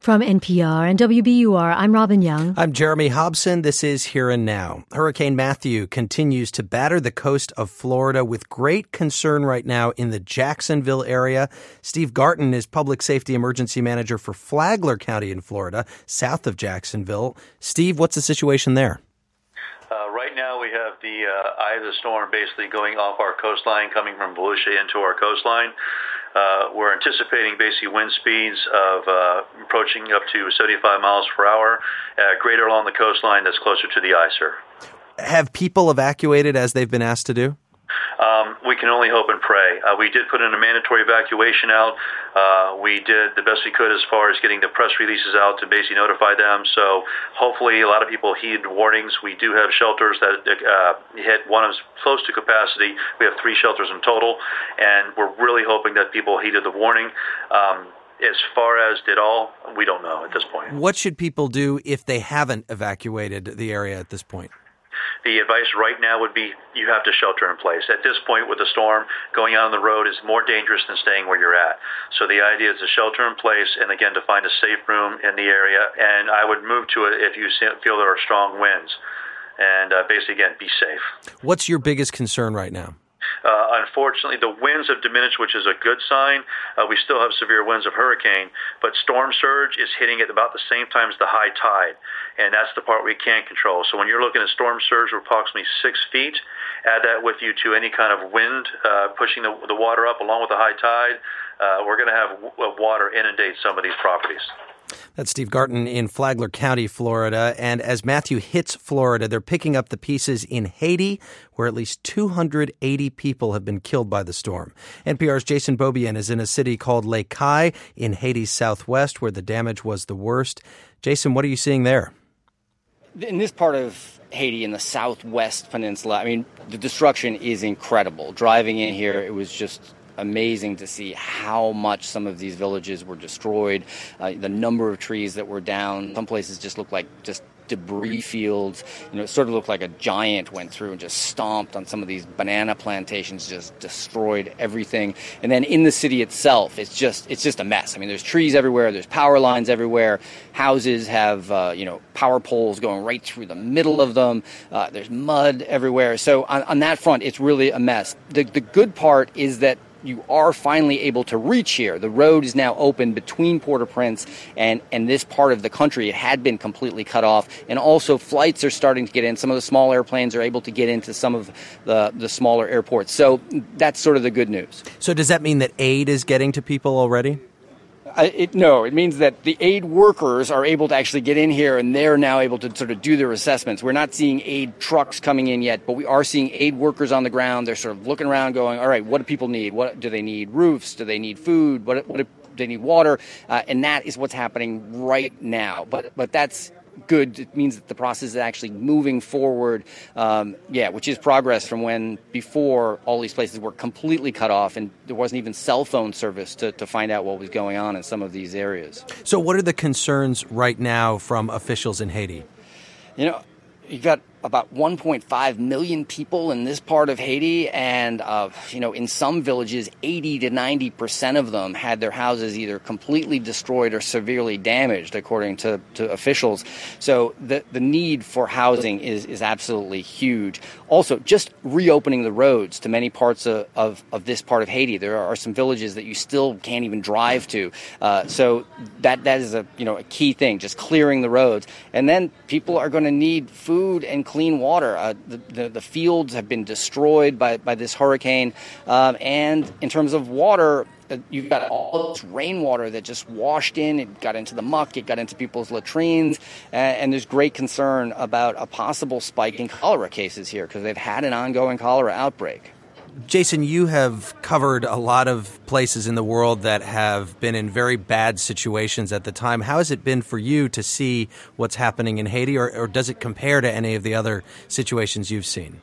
From NPR and WBUR, I'm Robin Young. I'm Jeremy Hobson. This is Here and Now. Hurricane Matthew continues to batter the coast of Florida with great concern right now in the Jacksonville area. Steve Garton is Public Safety Emergency Manager for Flagler County in Florida, south of Jacksonville. Steve, what's the situation there? Right now we have the eye of the storm basically going off our coastline, coming from Volusia into our coastline. We're anticipating basically wind speeds of approaching up to 75 miles per hour, greater along the coastline that's closer to the eye, sir. Have people evacuated as they've been asked to do? We can only hope and pray. We did put in a mandatory evacuation out. We did the best we could as far as getting the press releases out to basically notify them. So hopefully a lot of people heeded warnings. We do have shelters that hit one is close to capacity. We have 3 shelters in total, and we're really hoping that people heeded the warning. As far as did all, we don't know at this point. What should people do if they haven't evacuated the area at this point? The advice right now would be you have to shelter in place. At this point with the storm, going out on the road is more dangerous than staying where you're at. So the idea is to shelter in place and, again, to find a safe room in the area. And I would move to it if you feel there are strong winds. And basically, again, be safe. What's your biggest concern right now? Unfortunately, the winds have diminished, which is a good sign. We still have severe winds of hurricane, but storm surge is hitting at about the same time as the high tide, and that's the part we can't control. So when you're looking at storm surge of approximately 6 feet, add that with you to any kind of wind pushing the water up along with the high tide, we're going to have water inundate some of these properties. That's Steve Garton in Flagler County, Florida. And as Matthew hits Florida, they're picking up the pieces in Haiti, where at least 280 people have been killed by the storm. NPR's Jason Beaubien is in a city called Les Cayes in Haiti's southwest, where the damage was the worst. Jason, what are you seeing there? In this part of Haiti, in the southwest peninsula, I mean, the destruction is incredible. Driving in here, it was just amazing to see how much some of these villages were destroyed, the number of trees that were down. Some places just looked like just debris fields. You know, it sort of looked like a giant went through and just stomped on some of these banana plantations, just destroyed everything. And then in the city itself, it's just a mess. I mean, there's trees everywhere, there's power lines everywhere. Houses have power poles going right through the middle of them. There's mud everywhere. So on that front, it's really a mess. The good part is that you are finally able to reach here. The road is now open between Port-au-Prince and this part of the country. It had been completely cut off. And also flights are starting to get in. Some of the small airplanes are able to get into some of the smaller airports. So that's sort of the good news. So does that mean that aid is getting to people already? No, it means that the aid workers are able to actually get in here, and they're now able to sort of do their assessments. We're not seeing aid trucks coming in yet, but we are seeing aid workers on the ground. They're sort of looking around going, all right, what do people need? What do they need? Roofs? Do they need food? What do they need? Water? And that is what's happening right now. But that's good. It means that the process is actually moving forward, which is progress from when before all these places were completely cut off and there wasn't even cell phone service to find out what was going on in some of these areas. So what are the concerns right now from officials in Haiti? You've got about 1.5 million people in this part of Haiti, and in some villages, 80 to 90% of them had their houses either completely destroyed or severely damaged, according to officials. So the need for housing is absolutely huge. Also, just reopening the roads to many parts of this part of Haiti. There are some villages that you still can't even drive to. So that is a key thing, just clearing the roads. And then people are going to need food and clean water. The fields have been destroyed by this hurricane. And in terms of water, you've got all this rainwater that just washed in. It got into the muck. It got into people's latrines. And there's great concern about a possible spike in cholera cases here because they've had an ongoing cholera outbreak. Jason, you have covered a lot of places in the world that have been in very bad situations at the time. How has it been for you to see what's happening in Haiti, or does it compare to any of the other situations you've seen?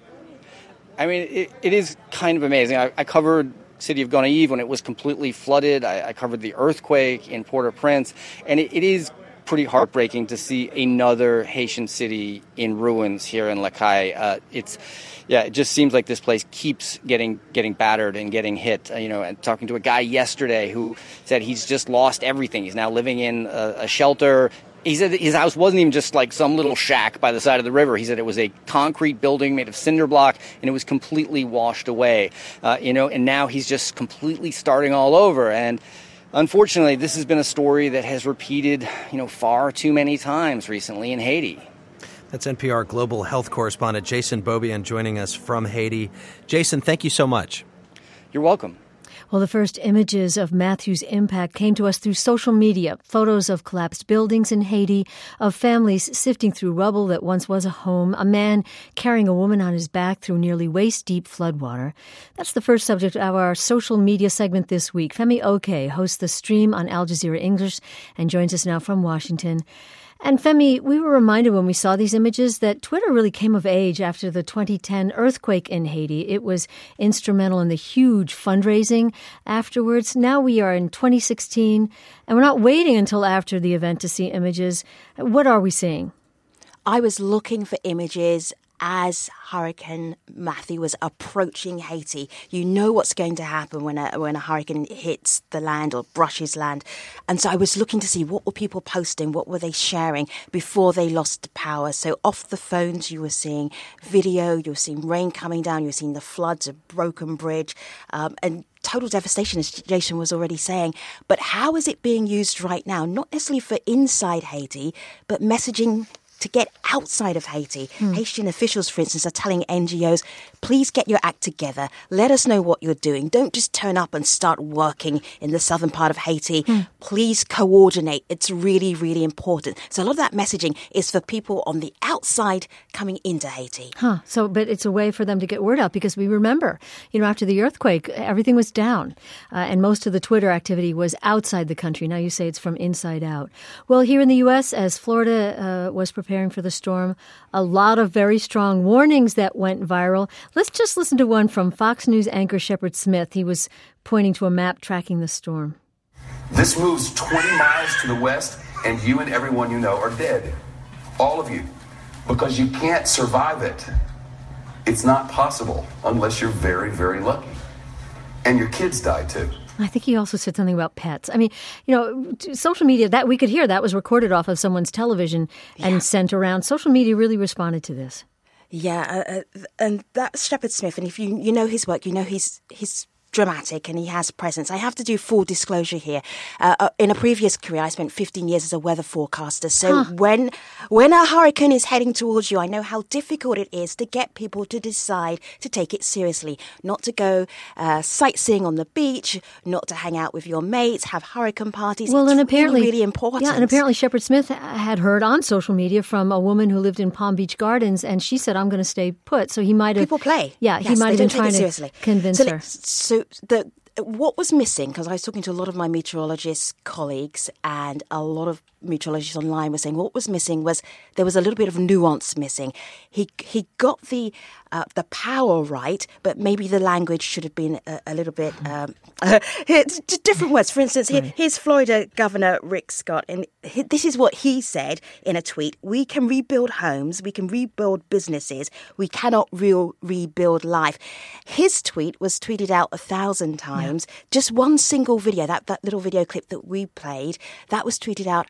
I mean, it is kind of amazing. I covered city of Gonaïves when it was completely flooded. I covered the earthquake in Port-au-Prince, and it is pretty heartbreaking to see another Haitian city in ruins here in Lacaille. It just seems like this place keeps getting battered and getting hit. And talking to a guy yesterday who said he's just lost everything. He's now living in a shelter. He said that his house wasn't even just like some little shack by the side of the river. He said it was a concrete building made of cinder block, and it was completely washed away. And now he's just completely starting all over. And unfortunately, this has been a story that has repeated, far too many times recently in Haiti. That's NPR Global Health Correspondent Jason Beaubien joining us from Haiti. Jason, thank you so much. You're welcome. Well, the first images of Matthew's impact came to us through social media. Photos of collapsed buildings in Haiti, of families sifting through rubble that once was a home, a man carrying a woman on his back through nearly waist-deep floodwater. That's the first subject of our social media segment this week. Femi Oke hosts the stream on Al Jazeera English and joins us now from Washington. And Femi, we were reminded when we saw these images that Twitter really came of age after the 2010 earthquake in Haiti. It was instrumental in the huge fundraising afterwards. Now we are in 2016, and we're not waiting until after the event to see images. What are we seeing? I was looking for images as Hurricane Matthew was approaching Haiti. You know what's going to happen when a hurricane hits the land or brushes land. And so I was looking to see what were people posting, what were they sharing before they lost power. So off the phones you were seeing video, you were seeing rain coming down, you were seeing the floods, a broken bridge, and total devastation, as Jason was already saying. But how is it being used right now? Not necessarily for inside Haiti, but messaging to get outside of Haiti. Haitian officials, for instance, are telling NGOs, please get your act together. Let us know what you're doing. Don't just turn up and start working in the southern part of Haiti. Please coordinate. It's really, really important. So a lot of that messaging is for people on the outside coming into Haiti. But it's a way for them to get word out, because we remember, after the earthquake, everything was down. And most of the Twitter activity was outside the country. Now you say it's from inside out. Well, here in the U.S., as Florida was preparing for the storm, a lot of very strong warnings that went viral. Let's just listen to one from Fox News anchor Shepard Smith. He was pointing to a map tracking the storm. This moves 20 miles to the west, and you and everyone you know are dead. All of you. Because you can't survive it. It's not possible unless you're very, very lucky. And your kids die too. I think he also said something about pets. I mean, social media, that we could hear that was recorded off of someone's television and sent around. Social media really responded to this. Yeah, and that's Shepard Smith. And if you know his work, he's dramatic and he has presence. I have to do full disclosure here. In a previous career, I spent 15 years as a weather forecaster. So when a hurricane is heading towards you, I know how difficult it is to get people to decide to take it seriously, not to go sightseeing on the beach, not to hang out with your mates, have hurricane parties. Well, and apparently, really important. Yeah, and apparently Shepard Smith had heard on social media from a woman who lived in Palm Beach Gardens, and she said, I'm going to stay put. So he might have... People play. Yeah, yes, he might have been trying to convince her. So what was missing, because I was talking to a lot of my meteorologist colleagues, and a lot of meteorologists online were saying what was missing was there was a little bit of nuance missing. He got the power right, but maybe the language should have been a little bit different words. For instance, here's Florida Governor Rick Scott, and this is what he said in a tweet: "We can rebuild homes, we can rebuild businesses, we cannot rebuild life." His tweet was tweeted out 1,000 times. Yeah. Just one single video, that little video clip that we played, that was tweeted out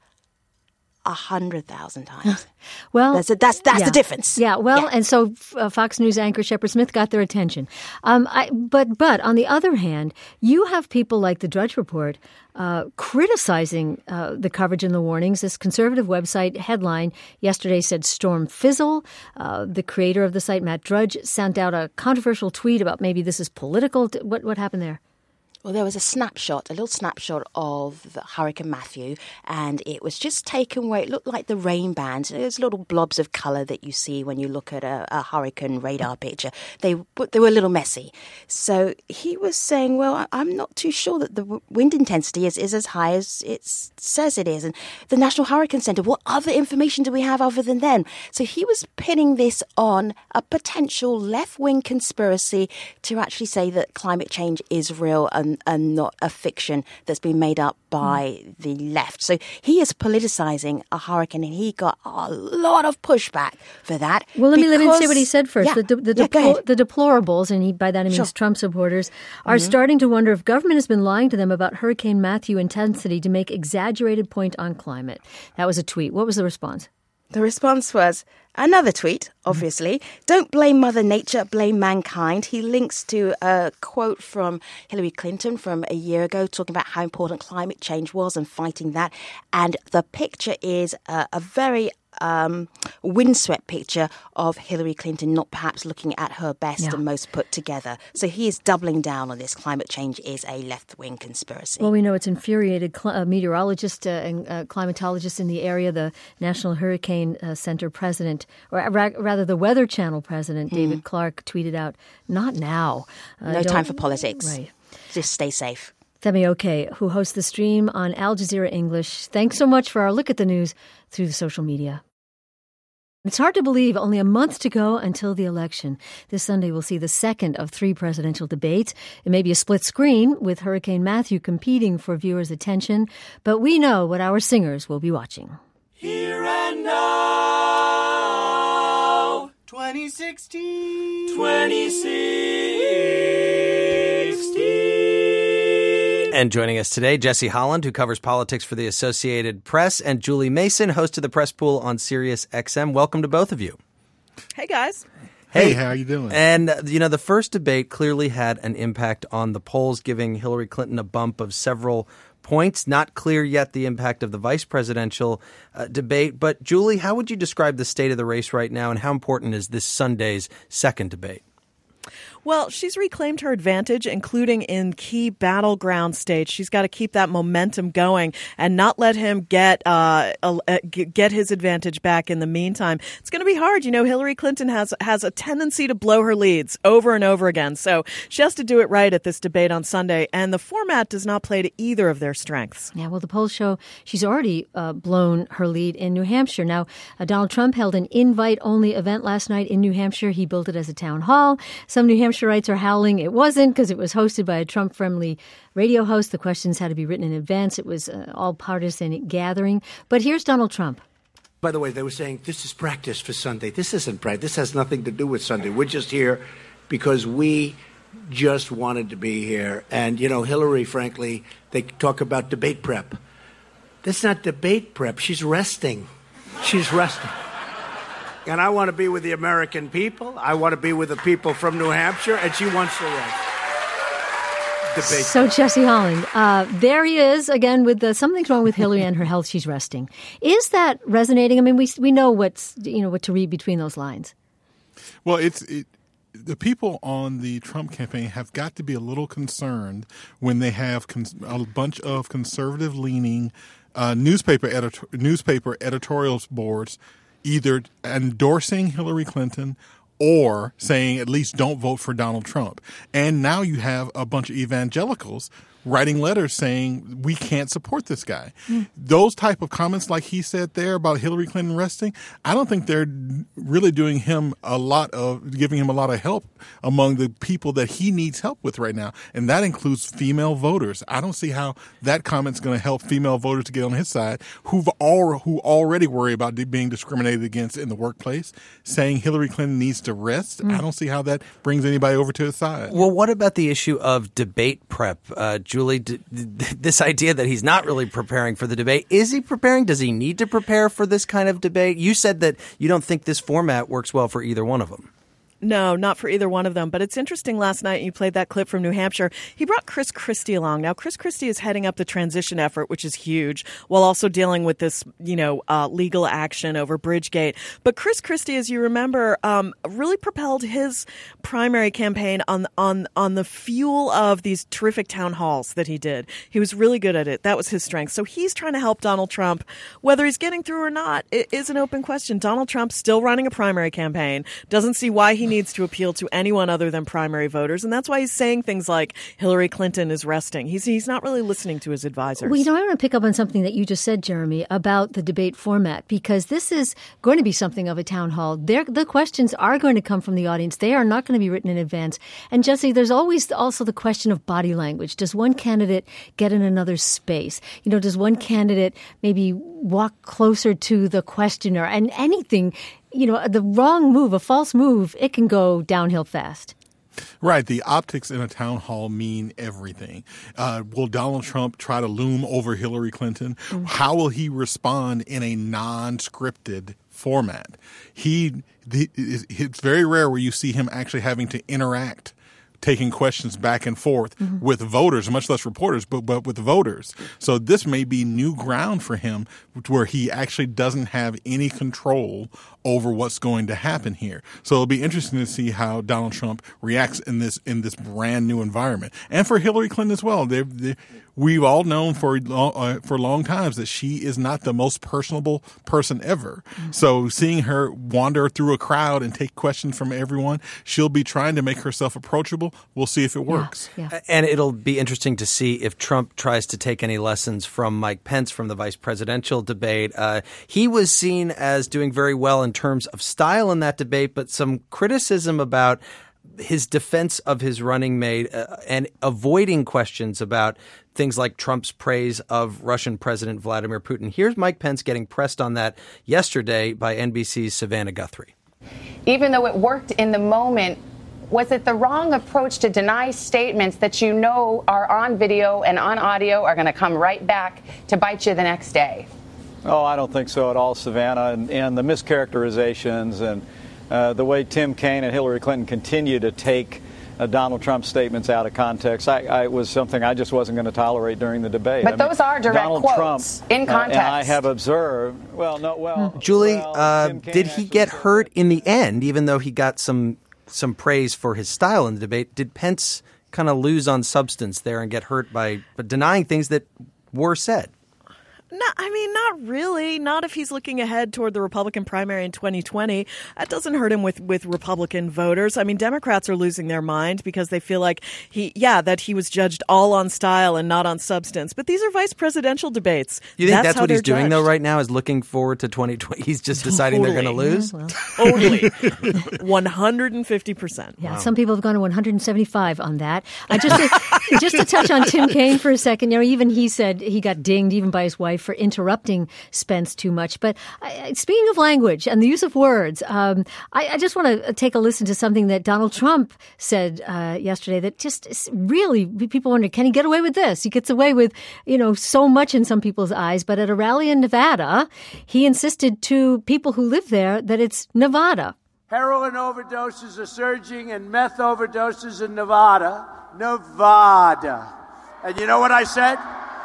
100,000 times. Well, that's the difference. Yeah. Well, and so Fox News anchor Shepard Smith got their attention. But on the other hand, you have people like the Drudge Report criticizing the coverage and the warnings. This conservative website headline yesterday said "Storm Fizzle." The creator of the site, Matt Drudge, sent out a controversial tweet about maybe this is political. What happened there? Well, there was a little snapshot of the Hurricane Matthew, and it was just taken where it looked like the rain bands. Those little blobs of colour that you see when you look at a hurricane radar picture. They were a little messy. So he was saying, well, I'm not too sure that the wind intensity is as high as it says it is. And the National Hurricane Centre, what other information do we have other than them? So he was pinning this on a potential left-wing conspiracy to actually say that climate change is real and and not a fiction that's been made up by the left. So he is politicizing a hurricane, and he got a lot of pushback for that. Well, let me say what he said first. Yeah. The deplorables, and by that he means Trump supporters, are starting to wonder if government has been lying to them about Hurricane Matthew intensity to make exaggerated point on climate. That was a tweet. What was the response? The response was another tweet, obviously. Don't blame Mother Nature, blame mankind. He links to a quote from Hillary Clinton from a year ago talking about how important climate change was and fighting that. And the picture is a very windswept picture of Hillary Clinton not perhaps looking at her best and most put together. So he is doubling down on this. Climate change is a left-wing conspiracy. Well, we know it's infuriated meteorologists and climatologists in the area. The National Hurricane Center president, or rather the Weather Channel president, David Clark, tweeted out, "Not now. No time for politics. Right. Just stay safe." Femi Oke, who hosts the stream on Al Jazeera English, thanks so much for our look at the news through the social media. It's hard to believe only a month to go until the election. This Sunday we'll see the second of 3 presidential debates. It may be a split screen with Hurricane Matthew competing for viewers' attention, but we know what our singers will be watching. Here and now, 2016. And joining us today, Jesse Holland, who covers politics for the Associated Press, and Julie Mason, host of the Press Pool on Sirius XM. Welcome to both of you. Hey, guys. Hey, how are you doing? And, the first debate clearly had an impact on the polls, giving Hillary Clinton a bump of several points. Not clear yet the impact of the vice presidential debate. But, Julie, how would you describe the state of the race right now, and how important is this Sunday's second debate? Well, she's reclaimed her advantage, including in key battleground states. She's got to keep that momentum going and not let him get his advantage back in the meantime. It's going to be hard. Hillary Clinton has a tendency to blow her leads over and over again. So she has to do it right at this debate on Sunday. And the format does not play to either of their strengths. Yeah, well, the polls show she's already blown her lead in New Hampshire. Now, Donald Trump held an invite-only event last night in New Hampshire. He built it as a town hall. Some New Hampshireites are howling it wasn't because it was hosted by a Trump-friendly radio host. The questions had to be written in advance. It was all partisan gathering. But here's Donald Trump. By the way, they were saying this is practice for Sunday. This isn't practice. This has nothing to do with Sunday. We're just here because we just wanted to be here. And, Hillary, frankly, they talk about debate prep. That's not debate prep. She's resting. She's resting. And I want to be with the American people. I want to be with the people from New Hampshire, and she wants to rest. Debate. So, Jesse Holland, there he is again with something's wrong with Hillary and her health. She's resting. Is that resonating? I mean, we know what to read between those lines. Well, the people on the Trump campaign have got to be a little concerned when they have a bunch of conservative-leaning newspaper editorial boards either endorsing Hillary Clinton or saying at least don't vote for Donald Trump. And now you have a bunch of evangelicals writing letters saying we can't support this guy. Those type of comments like he said there about Hillary Clinton resting, I don't think they're really giving him a lot of help among the people that he needs help with right now. And that includes female voters. I don't see how that comment's going to help female voters to get on his side who already worry about being discriminated against in the workplace, saying Hillary Clinton needs to rest. I don't see how that brings anybody over to his side. Well, what about the issue of debate prep? Julie, this idea that he's not really preparing for the debate. Is he preparing? Does he need to prepare for this kind of debate? You said that you don't think this format works well for either one of them. No, not for either one of them. But it's interesting, last night you played that clip from New Hampshire. He brought Chris Christie along. Now, Chris Christie is heading up the transition effort, which is huge, while also dealing with this, legal action over Bridgegate. But Chris Christie, as you remember, really propelled his primary campaign on the fuel of these terrific town halls that he did. He was really good at it. That was his strength. So he's trying to help Donald Trump. Whether he's getting through or not, it is an open question. Donald Trump's still running a primary campaign. Doesn't see why he needs needs to appeal to anyone other than primary voters, and that's why he's saying things like Hillary Clinton is resting. He's not really listening to his advisors. Well, I want to pick up on something that you just said, Jeremy, about the debate format, because this is going to be something of a town hall. The questions are going to come from the audience. They are not going to be written in advance. And Jesse, there's always also the question of body language. Does one candidate get in another space? Does one candidate maybe walk closer to the questioner? And anything, the wrong move, a false move, it can go downhill fast. Right. The optics in a town hall mean everything. Will Donald Trump try to loom over Hillary Clinton? Mm-hmm. How will he respond in a non-scripted format? It's very rare where you see him actually having to interact, taking questions back and forth with voters, much less reporters, but with voters. So this may be new ground for him where he actually doesn't have any control over what's going to happen here. So it'll be interesting to see how Donald Trump reacts in this brand new environment. And for Hillary Clinton as well. We've all known for long times that she is not the most personable person ever. Mm-hmm. So seeing her wander through a crowd and take questions from everyone, she'll be trying to make herself approachable. We'll see if it works. Yeah. And it'll be interesting to see if Trump tries to take any lessons from Mike Pence from the vice presidential debate. He was seen as doing very well in terms of style in that debate, but some criticism about his defense of his running mate and avoiding questions about things like Trump's praise of Russian President Vladimir Putin. Here's Mike Pence getting pressed on that yesterday by NBC's Savannah Guthrie. Even though it worked in the moment, was it the wrong approach to deny statements that are on video and on audio are going to come right back to bite you the next day? Oh, I don't think so at all, Savannah. And the mischaracterizations and the way Tim Kaine and Hillary Clinton continue to take Donald Trump's statements out of context, it was something I just wasn't going to tolerate during the debate. But those are direct Donald quotes Trump, in context. And I have observed, Julie, did he get hurt in the end, even though he got some praise for his style in the debate? Did Pence kind of lose on substance there and get hurt by denying things that were said? No, not really. Not if he's looking ahead toward the Republican primary in 2020. That doesn't hurt him with Republican voters. Democrats are losing their mind because they feel like that he was judged all on style and not on substance. But these are vice presidential debates. You think that's what he's doing, though, right now, is looking forward to 2020? He's just deciding they're going to lose? Yeah, totally. 150%. Yeah, wow. Some people have gone to 175 on that. Just to touch on Tim Kaine for a second, even he said he got dinged even by his wife for interrupting Spence too much. But speaking of language and the use of words, I just want to take a listen to something that Donald Trump said yesterday that just really, people wonder, can he get away with this? He gets away with, so much in some people's eyes. But at a rally in Nevada, he insisted to people who live there that it's Nevada. Heroin overdoses are surging and meth overdoses in Nevada. Nevada. And you know what I said?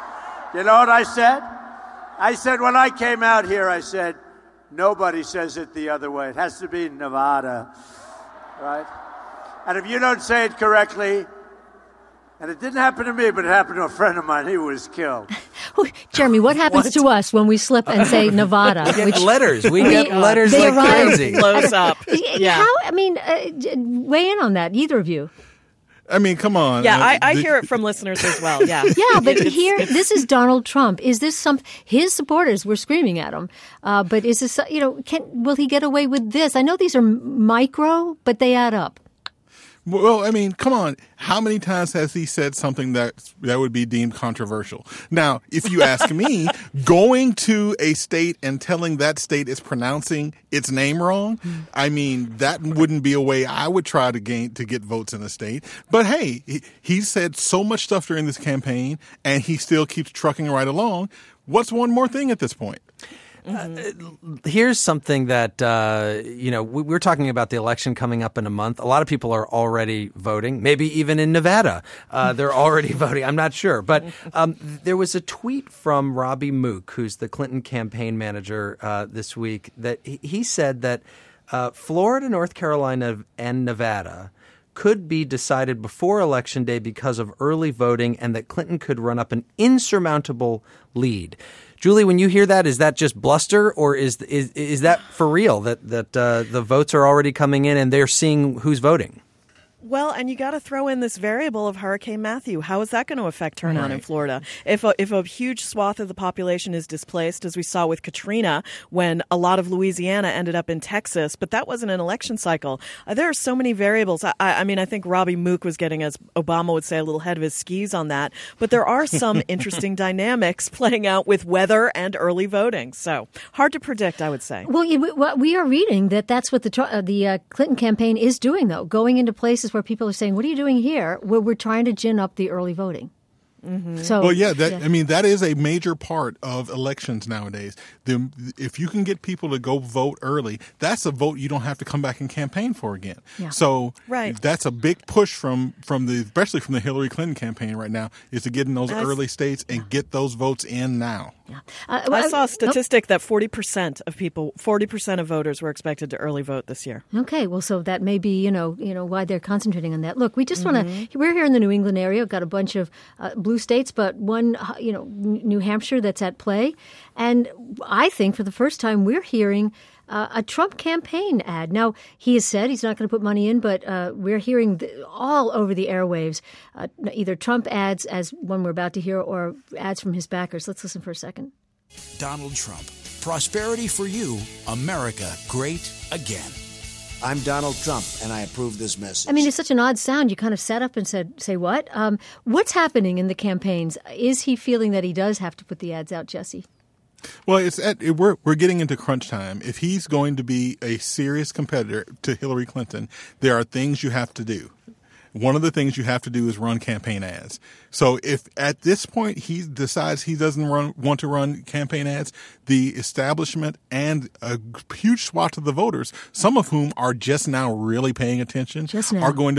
I said when I came out here, I said, nobody says it the other way. It has to be Nevada, right? And if you don't say it correctly, and it didn't happen to me, but it happened to a friend of mine, he was killed. Jeremy, what happens to us when we slip and say Nevada? We get letters like crazy. Blows up. Yeah. Weigh in on that, either of you. Come on. Yeah, I hear it from listeners as well. Yeah. Yeah, but this is Donald Trump. Is this his supporters were screaming at him? But is this, will he get away with this? I know these are micro, but they add up. Well, come on. How many times has he said something that would be deemed controversial? Now, if you ask me, going to a state and telling that state is pronouncing its name wrong, that wouldn't be a way I would try to get votes in a state. But hey, he said so much stuff during this campaign, and he still keeps trucking right along. What's one more thing at this point? Here's something that, we're talking about the election coming up in a month. A lot of people are already voting, maybe even in Nevada. They're already voting. I'm not sure. But there was a tweet from Robbie Mook, who's the Clinton campaign manager this week, that he said that Florida, North Carolina, and Nevada could be decided before Election Day because of early voting and that Clinton could run up an insurmountable lead. Julie, when you hear that, is that just bluster, or is that for real, that the votes are already coming in and they're seeing who's voting? Well, and you got to throw in this variable of Hurricane Matthew. How is that going to affect turnout in Florida? If a huge swath of the population is displaced, as we saw with Katrina, when a lot of Louisiana ended up in Texas, but that wasn't an election cycle. There are so many variables. I mean, I think Robbie Mook was getting, as Obama would say, a little head of his skis on that. But there are some interesting dynamics playing out with weather and early voting. So hard to predict, I would say. Well, we are reading that's what the Clinton campaign is doing, though, going into places where people are saying, what are you doing here? Where we're trying to gin up the early voting. Mm-hmm. So, I mean, that is a major part of elections nowadays. If you can get people to go vote early, that's a vote you don't have to come back and campaign for again. Yeah. So that's a big push especially from the Hillary Clinton campaign right now, is to get in those early states and get those votes in now. Yeah. I saw a statistic that 40% of voters were expected to early vote this year. Okay, well, so that may be, why they're concentrating on that. Look, we just want to, we're here in the New England area, got a bunch of blue states, but one, New Hampshire that's at play. And I think for the first time we're hearing a Trump campaign ad. Now, he has said he's not going to put money in, but we're hearing all over the airwaves either Trump ads, as one we're about to hear, or ads from his backers. Let's listen for a second. Donald Trump. Prosperity for you. America great again. I'm Donald Trump, and I approve this message. I mean, it's such an odd sound. You kind of sat up and said, say what? What's happening in the campaigns? Is he feeling that he does have to put the ads out, Jesse? Well, we're getting into crunch time. If he's going to be a serious competitor to Hillary Clinton, there are things you have to do. One of the things you have to do is run campaign ads. So if at this point he decides he doesn't want to run campaign ads, the establishment and a huge swath of the voters, some of whom are just now really paying attention, are going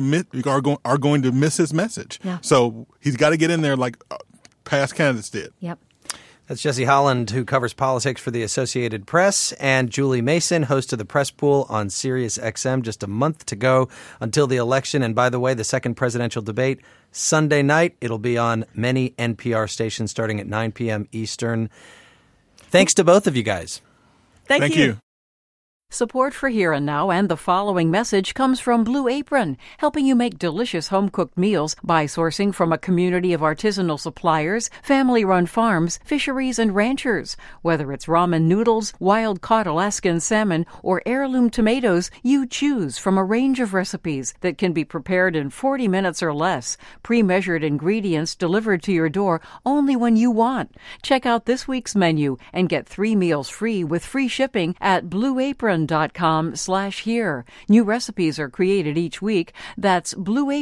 to miss his message. Yeah. So he's got to get in there like past candidates did. Yep. That's Jesse Holland, who covers politics for the Associated Press, and Julie Mason, host of the Press Pool on Sirius XM. Just a month to go until the election. And by the way, the second presidential debate, Sunday night. It'll be on many NPR stations starting at 9 p.m. Eastern. Thanks to both of you guys. Thank you. Support for Here and Now and the following message comes from Blue Apron, helping you make delicious home-cooked meals by sourcing from a community of artisanal suppliers, family-run farms, fisheries, and ranchers. Whether it's ramen noodles, wild-caught Alaskan salmon, or heirloom tomatoes, you choose from a range of recipes that can be prepared in 40 minutes or less. Pre-measured ingredients delivered to your door only when you want. Check out this week's menu and get 3 meals free with free shipping at blueapron.com/here. New recipes are created each week. That's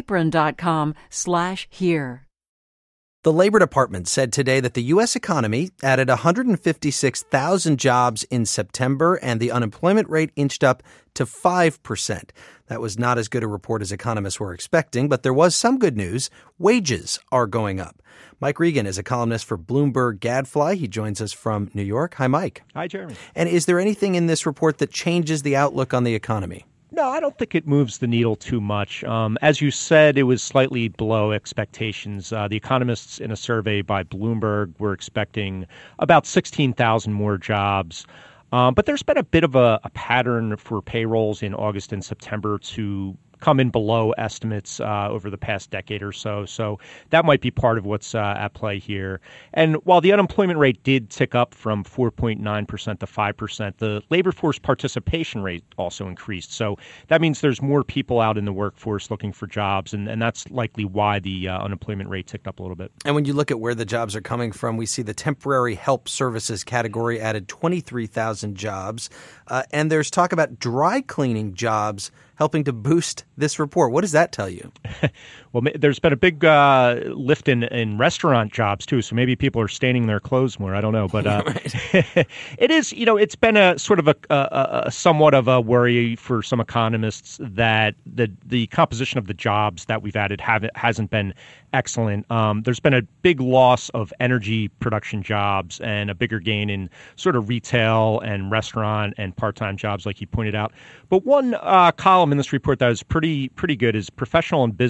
blueapron.com/here. The Labor Department said today that the U.S. economy added 156,000 jobs in September, and the unemployment rate inched up to 5%. That was not as good a report as economists were expecting, but there was some good news. Wages are going up. Mike Regan is a columnist for Bloomberg Gadfly. He joins us from New York. Hi, Mike. Hi, Jeremy. And is there anything in this report that changes the outlook on the economy? No, I don't think it moves the needle too much. As you said, it was slightly below expectations. The economists in a survey by Bloomberg were expecting about 16,000 more jobs. But there's been a bit of a pattern for payrolls in August and September to come in below estimates over the past decade or so. So that might be part of what's at play here. And while the unemployment rate did tick up from 4.9% to 5%, the labor force participation rate also increased. So that means there's more people out in the workforce looking for jobs, and that's likely why the unemployment rate ticked up a little bit. And when you look at where the jobs are coming from, we see the temporary help services category added 23,000 jobs. And there's talk about dry cleaning jobs helping to boost this report. What does that tell you? Well, there's been a big lift in restaurant jobs, too, so maybe people are staining their clothes more. I don't know. But it is, it's been a sort of a somewhat of a worry for some economists that the composition of the jobs that we've added hasn't been excellent. There's been a big loss of energy production jobs and a bigger gain in sort of retail and restaurant and part-time jobs, like you pointed out. But one column in this report that is pretty good is professional and business services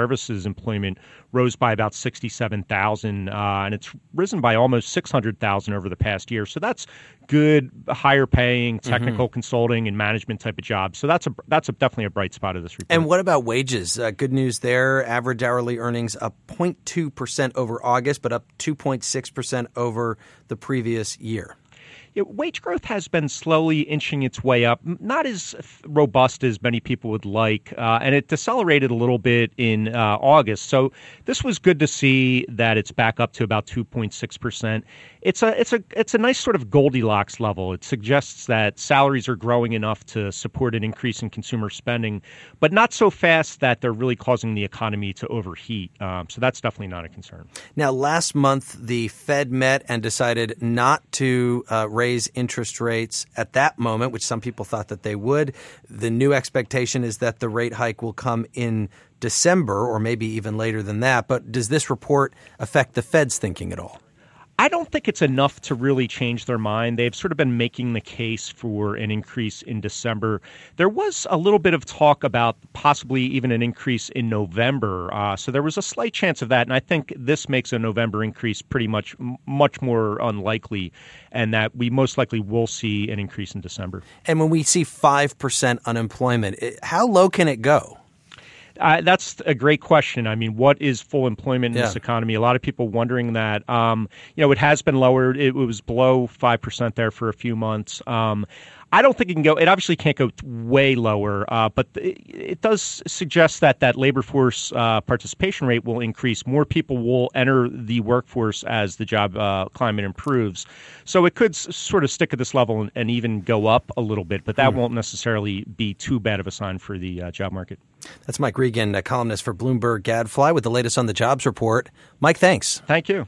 services employment rose by about 67,000, and it's risen by almost 600,000 over the past year. So that's good, higher paying technical consulting and management type of jobs. So that's definitely a bright spot of this report. And what about wages? Good news there. Average hourly earnings up 0.2% over August, but up 2.6% over the previous year. Wage growth has been slowly inching its way up, not as robust as many people would like, and it decelerated a little bit in August. So this was good to see that it's back up to about 2.6%. It's a nice sort of Goldilocks level. It suggests that salaries are growing enough to support an increase in consumer spending, but not so fast that they're really causing the economy to overheat. So that's definitely not a concern. Now, last month, the Fed met and decided not to raise interest rates at that moment, which some people thought that they would. The new expectation is that the rate hike will come in December or maybe even later than that. But does this report affect the Fed's thinking at all? I don't think it's enough to really change their mind. They've sort of been making the case for an increase in December. There was a little bit of talk about possibly even an increase in November. So there was a slight chance of that. And I think this makes a November increase pretty much more unlikely, and that we most likely will see an increase in December. And when we see 5% unemployment, how low can it go? That's a great question. I mean, what is full employment in this economy? A lot of people wondering that. It has been lowered. It was below 5% there for a few months. I don't think it can go. It obviously can't go way lower, but it does suggest that labor force participation rate will increase. More people will enter the workforce as the job climate improves. So it could sort of stick at this level and even go up a little bit, but that won't necessarily be too bad of a sign for the job market. That's Mike Regan, a columnist for Bloomberg Gadfly, with the latest on the jobs report. Mike, thanks. Thank you.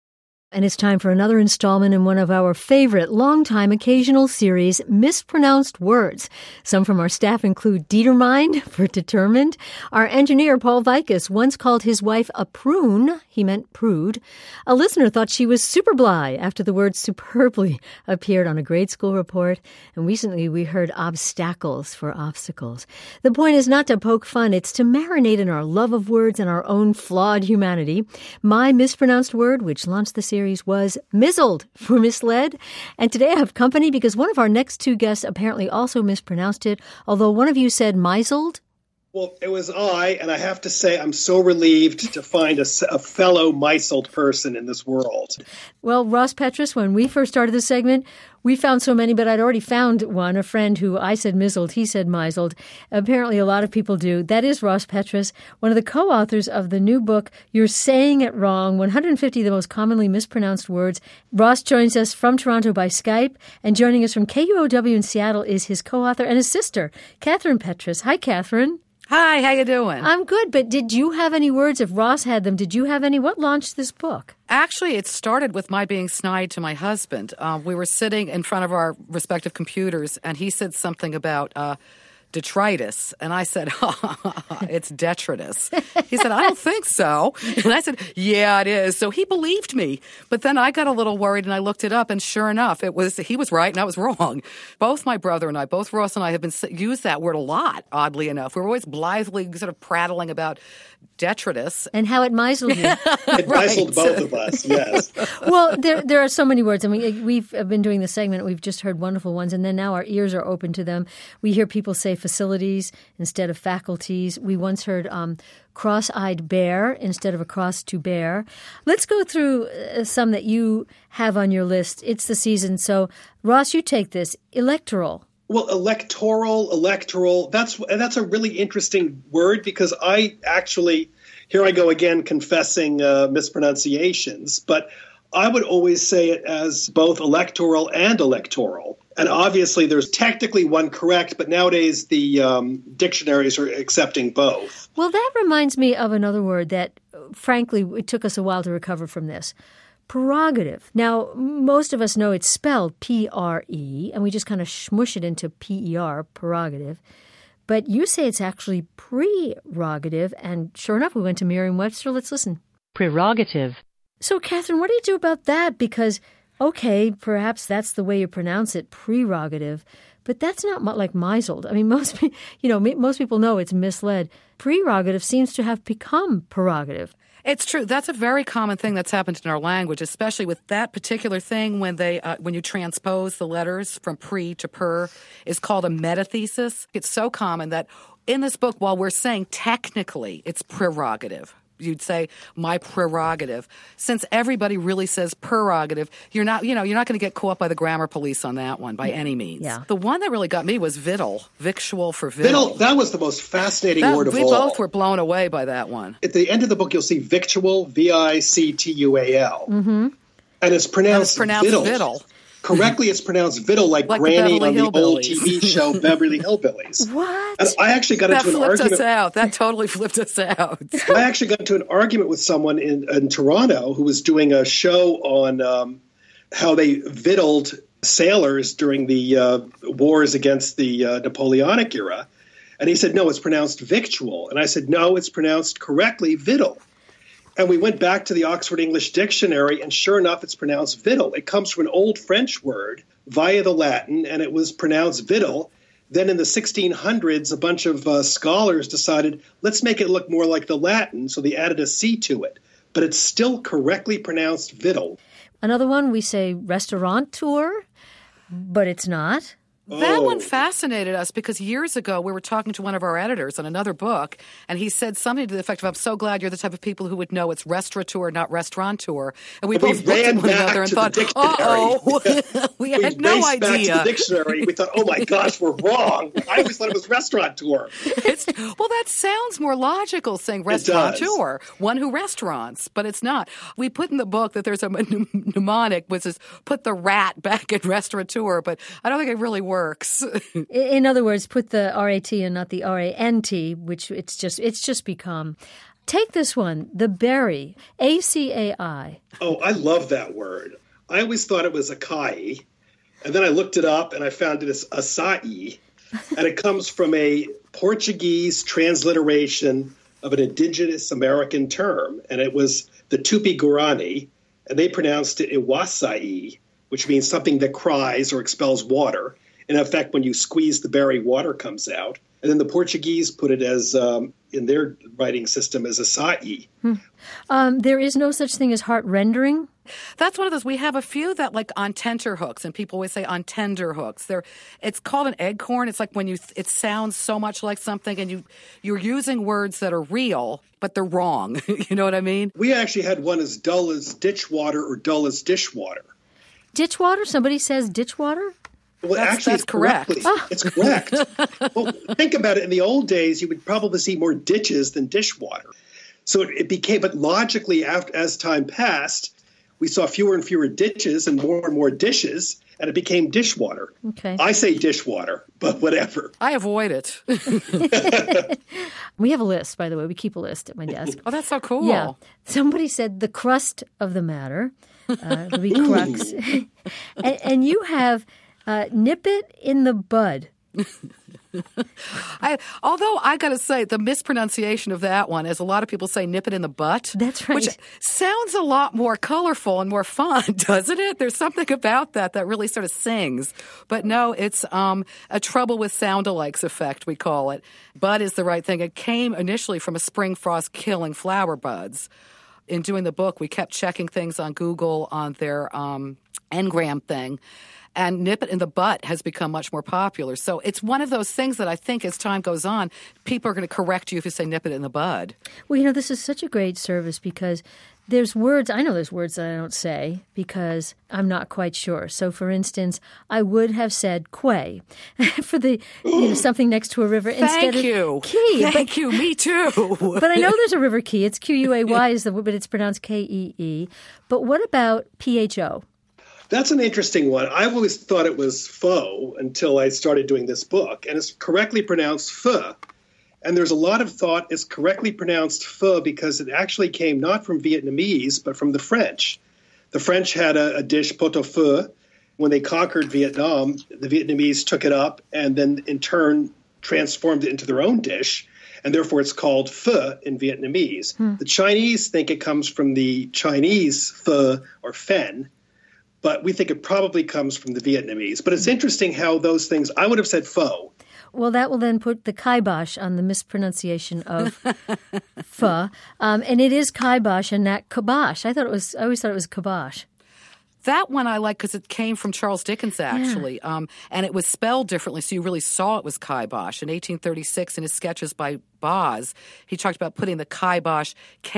And it's time for another installment in one of our favorite long-time occasional series, Mispronounced Words. Some from our staff include Dietermind for determined. Our engineer, Paul Vikas, once called his wife a prune. He meant prude. A listener thought she was superbly after the word superbly appeared on a grade school report. And recently we heard obstacles for obstacles. The point is not to poke fun. It's to marinate in our love of words and our own flawed humanity. My mispronounced word, which launched the series, was mizzled for misled. And today I have company because one of our next two guests apparently also mispronounced it, although one of you said misled. Well, it was and I have to say I'm so relieved to find a fellow misled person in this world. Well, Ross Petras, when we first started this segment, we found so many, but I'd already found one, a friend who I said mizzled, he said misled. Apparently a lot of people do. That is Ross Petras, one of the co-authors of the new book, You're Saying It Wrong, 150 of the Most Commonly Mispronounced Words. Ross joins us from Toronto by Skype, and joining us from KUOW in Seattle is his co-author and his sister, Catherine Petras. Hi, Catherine. Hi, how you doing? I'm good, but did you have any words? If Ross had them, did you have any? What launched this book? Actually, it started with my being snide to my husband. We were sitting in front of our respective computers, and he said something about detritus. And I said, it's detritus. He said, I don't think so. And I said, yeah, it is. So he believed me. But then I got a little worried and I looked it up, and sure enough, he was right and I was wrong. Both my brother and I, both Ross and I, have been used that word a lot, oddly enough. We're always blithely sort of prattling about detritus. And how it misled you. It misled both of us, yes. Well, there are so many words. I mean, we've been doing this segment. We've just heard wonderful ones, and then now our ears are open to them. We hear people say facilities instead of faculties. We once heard cross-eyed bear instead of a cross to bear. Let's go through some that you have on your list. It's the season. So, Ross, you take this. Electoral. Well, electoral, that's a really interesting word because I actually, here I go again confessing mispronunciations, but I would always say it as both electoral and electoral. And obviously there's technically one correct, but nowadays the dictionaries are accepting both. Well, that reminds me of another word that, frankly, it took us a while to recover from this. Prerogative. Now, most of us know it's spelled P-R-E, and we just kind of smush it into P-E-R, prerogative. But you say it's actually prerogative, and sure enough, we went to Merriam-Webster. Let's listen. Prerogative. So, Catherine, what do you do about that? Because Okay, perhaps that's the way you pronounce it, prerogative. But that's not like misled. I mean, most people know it's misled. Prerogative seems to have become prerogative. It's true. That's a very common thing that's happened in our language, especially with that particular thing when when you transpose the letters from pre to per, is called a metathesis. It's so common that in this book, while we're saying technically it's prerogative, you'd say my prerogative. Since everybody really says prerogative, you're not going to get caught by the grammar police on that one by any means. Yeah. The one that really got me was victual, victual for victual. Victual, that was the most fascinating word of all. We both were blown away by that one. At the end of the book, you'll see victual, V-I-C-T-U-A-L. Mm-hmm. And it's pronounced victual. Correctly, it's pronounced victual, like Granny on the old TV show Beverly Hillbillies. What? And I actually got into an argument. That flipped us out. That totally flipped us out. I actually got into an argument with someone in Toronto who was doing a show on how they victualed sailors during the wars against the Napoleonic era. And he said, no, it's pronounced victual. And I said, no, it's pronounced correctly, victual. And we went back to the Oxford English Dictionary, and sure enough, it's pronounced victual. It comes from an old French word via the Latin, and it was pronounced victual. Then in the 1600s, a bunch of scholars decided, let's make it look more like the Latin, so they added a C to it. But it's still correctly pronounced victual. Another one, we say restaurateur, but it's not. That one fascinated us because years ago we were talking to one of our editors on another book, and he said something to the effect of, I'm so glad you're the type of people who would know it's restaurateur, not restauranteur. And we both looked at one another and thought, uh-oh, we had no idea. Back to the dictionary. We thought, oh my gosh, we're wrong. I always thought it was restaurateur. Well, that sounds more logical, saying restaurateur, one who restaurants, but it's not. We put in the book that there's a mnemonic which is put the rat back in restaurateur, but I don't think it really works. In other words, put the R-A-T and not the R-A-N-T, which it's just become. Take this one, the berry, A-C-A-I. Oh, I love that word. I always thought it was acai, and then I looked it up and I found it as acai, and it comes from a Portuguese transliteration of an indigenous American term, and it was the Tupi-Guarani, and they pronounced it iwasai, which means something that cries or expels water. In effect, when you squeeze the berry, water comes out. And then the Portuguese put it as, in their writing system, as acai. There is no such thing as heart rendering? That's one of those. We have a few that like on tenterhooks, and people always say on tender hooks. It's called an eggcorn. It's like when it sounds so much like something, and you're using words that are real, but they're wrong. You know what I mean? We actually had one as dull as ditchwater or dull as dishwater. Ditchwater? Somebody says ditchwater? Well, that's correct. It's correct. Well, think about it. In the old days, you would probably see more ditches than dishwater. So it became, but logically, as time passed, we saw fewer and fewer ditches and more dishes, and it became dishwater. Okay. I say dishwater, but whatever. I avoid it. We have a list, by the way. We keep a list at my desk. Oh, that's so cool. Yeah. Somebody said the crust of the matter, the crux. and you have... nip it in the bud. Although I got to say, the mispronunciation of that one is a lot of people say nip it in the butt. That's right. Which sounds a lot more colorful and more fun, doesn't it? There's something about that really sort of sings. But no, it's a trouble with sound-alikes effect, we call it. Bud is the right thing. It came initially from a spring frost killing flower buds. In doing the book, we kept checking things on Google on their Ngram thing. And nip it in the butt has become much more popular. So it's one of those things that I think as time goes on, people are going to correct you if you say nip it in the bud. Well, this is such a great service because there's words that I don't say because I'm not quite sure. So, for instance, I would have said quay for the something next to a river instead of key. Thank you. Me too. But I know there's a river key. It's Q-U-A-Y, but it's pronounced K-E-E. But what about P-H-O? That's an interesting one. I always thought it was pho until I started doing this book, and it's correctly pronounced pho. And there's a lot of thought it's correctly pronounced pho because it actually came not from Vietnamese, but from the French. The French had a dish, pot au feu. When they conquered Vietnam, the Vietnamese took it up and then in turn transformed it into their own dish, and therefore it's called pho in Vietnamese. The Chinese think it comes from the Chinese pho or fen, but we think it probably comes from the Vietnamese. But it's interesting how those things, I would have said pho. Well, that will then put the kibosh on the mispronunciation of pho. And it is kibosh and not kibosh. I always thought it was kibosh. That one I like because it came from Charles Dickens, actually, and it was spelled differently, so you really saw it was kibosh. In 1836, in his sketches by Boz, he talked about putting the kibosh,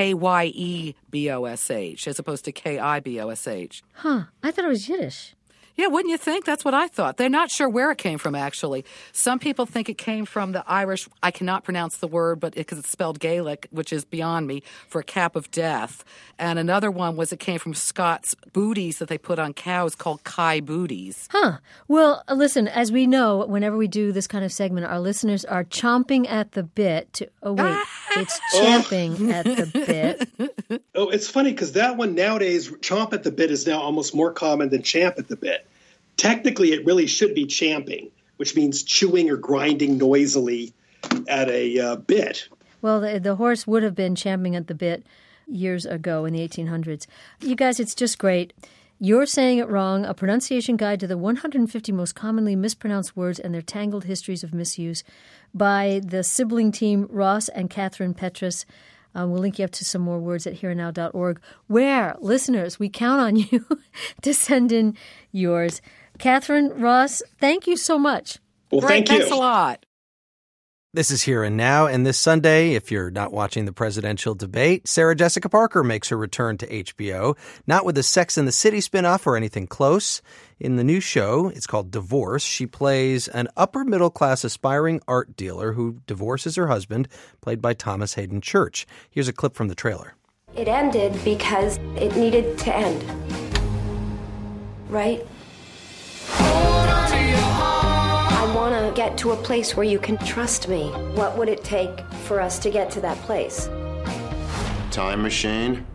Kyebosh, as opposed to Kibosh. Huh. I thought it was Yiddish. Yeah, wouldn't you think? That's what I thought. They're not sure where it came from, actually. Some people think it came from the Irish, I cannot pronounce the word, but because it's spelled Gaelic, which is beyond me, for a cap of death. And another one was it came from Scots booties that they put on cows called Kai booties. Huh. Well, listen, as we know, whenever we do this kind of segment, our listeners are chomping at the bit to, it's champing at the bit. Oh, it's funny because that one nowadays, chomp at the bit is now almost more common than champ at the bit. Technically, it really should be champing, which means chewing or grinding noisily at a bit. Well, the horse would have been champing at the bit years ago in the 1800s. You guys, it's just great. You're Saying It Wrong, a pronunciation guide to the 150 most commonly mispronounced words and their tangled histories of misuse by the sibling team Ross and Catherine Petrus. We'll link you up to some more words at herenow.org, where, listeners, we count on you to send in yours. Catherine, Ross, thank you so much. Well, thank you. Thanks a lot. This is Here and Now, and this Sunday, if you're not watching the presidential debate, Sarah Jessica Parker makes her return to HBO, not with a Sex and the City spinoff or anything close. In the new show, it's called Divorce, she plays an upper-middle-class aspiring art dealer who divorces her husband, played by Thomas Hayden Church. Here's a clip from the trailer. It ended because it needed to end. Right? I want to get to a place where you can trust me. What would it take for us to get to that place? Time machine?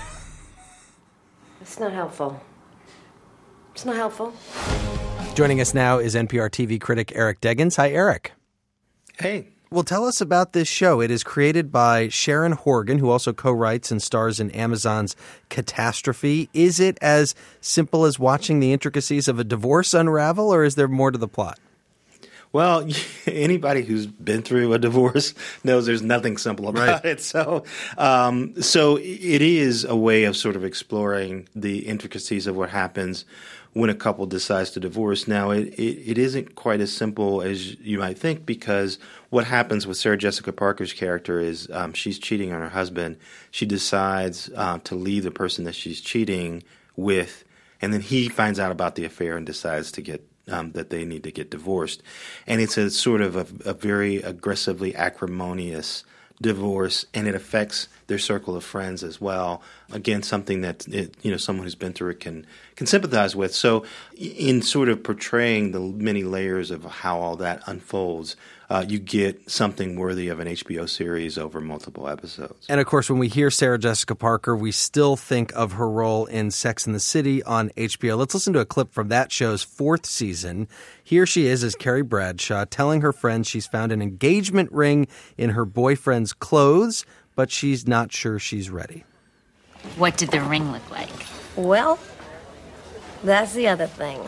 It's not helpful. It's not helpful. Joining us now is NPR TV critic Eric Deggans. Hi, Eric. Hey. Well, tell us about this show. It is created by Sharon Horgan, who also co-writes and stars in Amazon's Catastrophe. Is it as simple as watching the intricacies of a divorce unravel, or is there more to the plot? Well, anybody who's been through a divorce knows there's nothing simple about it. So it is a way of sort of exploring the intricacies of what happens when a couple decides to divorce. Now, it isn't quite as simple as you might think, because what happens with Sarah Jessica Parker's character is she's cheating on her husband. She decides to leave the person that she's cheating with, and then he finds out about the affair and decides to get that they need to get divorced. And it's a sort of a very aggressively acrimonious divorce, and it affects their circle of friends as well. Again, something that someone who's been through it can sympathize with. So in sort of portraying the many layers of how all that unfolds, you get something worthy of an HBO series over multiple episodes. And of course, when we hear Sarah Jessica Parker, we still think of her role in Sex and the City on HBO. Let's listen to a clip from that show's 4th season. Here she is as Carrie Bradshaw, telling her friends she's found an engagement ring in her boyfriend's clothes, but she's not sure she's ready. What did the ring look like? Well, that's the other thing.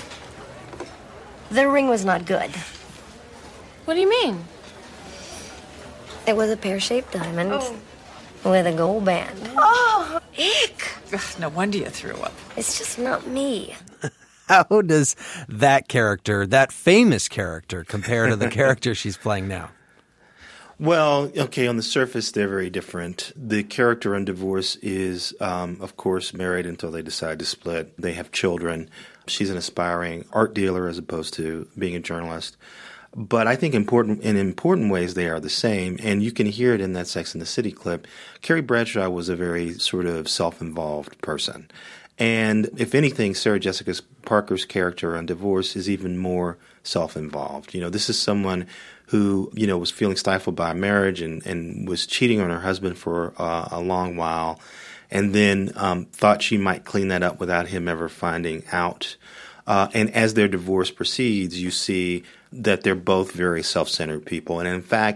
The ring was not good. What do you mean? It was a pear-shaped diamond with a gold band. Oh, ick! No wonder you threw up. It's just not me. How does that character, that famous character, compare to the character she's playing now? Well, okay, on the surface, they're very different. The character on Divorce is, of course, married until they decide to split. They have children. She's an aspiring art dealer as opposed to being a journalist. But I think in important ways they are the same, and you can hear it in that Sex and the City clip. Carrie Bradshaw was a very sort of self-involved person. And if anything, Sarah Jessica Parker's character on Divorce is even more self-involved. You know, this is someone who, was feeling stifled by marriage and was cheating on her husband for a long while, and then thought she might clean that up without him ever finding out. And as their divorce proceeds, you see that they're both very self-centered people. And in fact,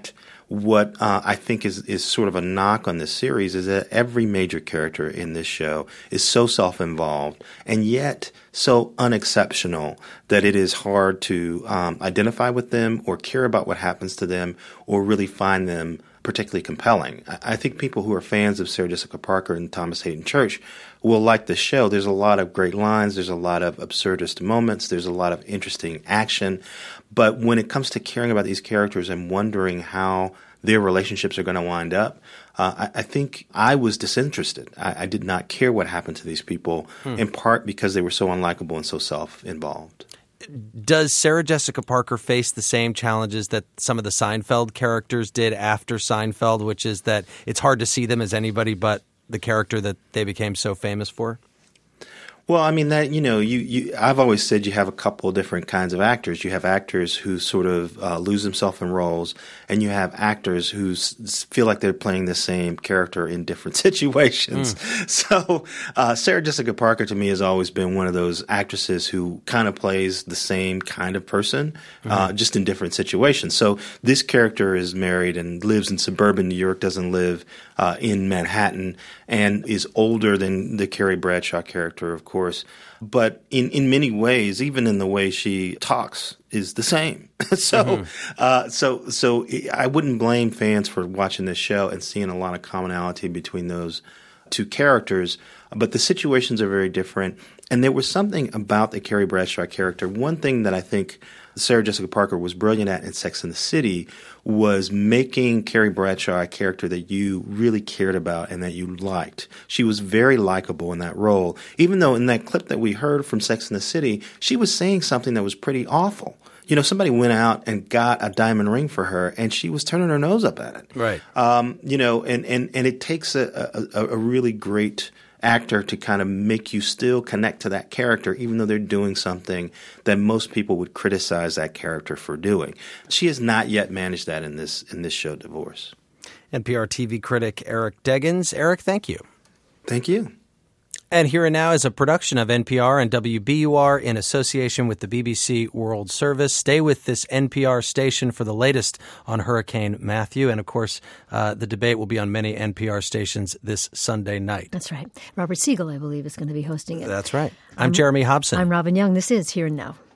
what I think is sort of a knock on this series is that every major character in this show is so self-involved and yet so unexceptional that it is hard to identify with them or care about what happens to them or really find them particularly compelling. I think people who are fans of Sarah Jessica Parker and Thomas Hayden Church will like this show. There's a lot of great lines. There's a lot of absurdist moments. There's a lot of interesting action. But when it comes to caring about these characters and wondering how their relationships are going to wind up, I think I was disinterested. I did not care what happened to these people, in part because they were so unlikable and so self-involved. Does Sarah Jessica Parker face the same challenges that some of the Seinfeld characters did after Seinfeld, which is that it's hard to see them as anybody but the character that they became so famous for? Well, I mean, that, I've always said you have a couple of different kinds of actors. You have actors who sort of lose themselves in roles, and you have actors who feel like they're playing the same character in different situations. So Sarah Jessica Parker, to me, has always been one of those actresses who kind of plays the same kind of person, just in different situations. So this character is married and lives in suburban New York, doesn't live in Manhattan, and is older than the Carrie Bradshaw character, of course. But in many ways, even in the way she talks, is the same. So I wouldn't blame fans for watching this show and seeing a lot of commonality between those two characters. But the situations are very different. And there was something about the Carrie Bradshaw character. One thing that I think Sarah Jessica Parker was brilliant at in Sex and the City was making Carrie Bradshaw a character that you really cared about and that you liked. She was very likable in that role, even though in that clip that we heard from Sex and the City, she was saying something that was pretty awful. Somebody went out and got a diamond ring for her, and she was turning her nose up at it. Right. And it takes a really great actor to kind of make you still connect to that character, even though they're doing something that most people would criticize that character for doing. She has not yet managed that in this show, Divorce. NPR TV critic Eric Deggans. Eric, thank you. Thank you. And Here and Now is a production of NPR and WBUR in association with the BBC World Service. Stay with this NPR station for the latest on Hurricane Matthew. And, of course, the debate will be on many NPR stations this Sunday night. That's right. Robert Siegel, I believe, is going to be hosting it. That's right. I'm Jeremy Hobson. I'm Robin Young. This is Here and Now.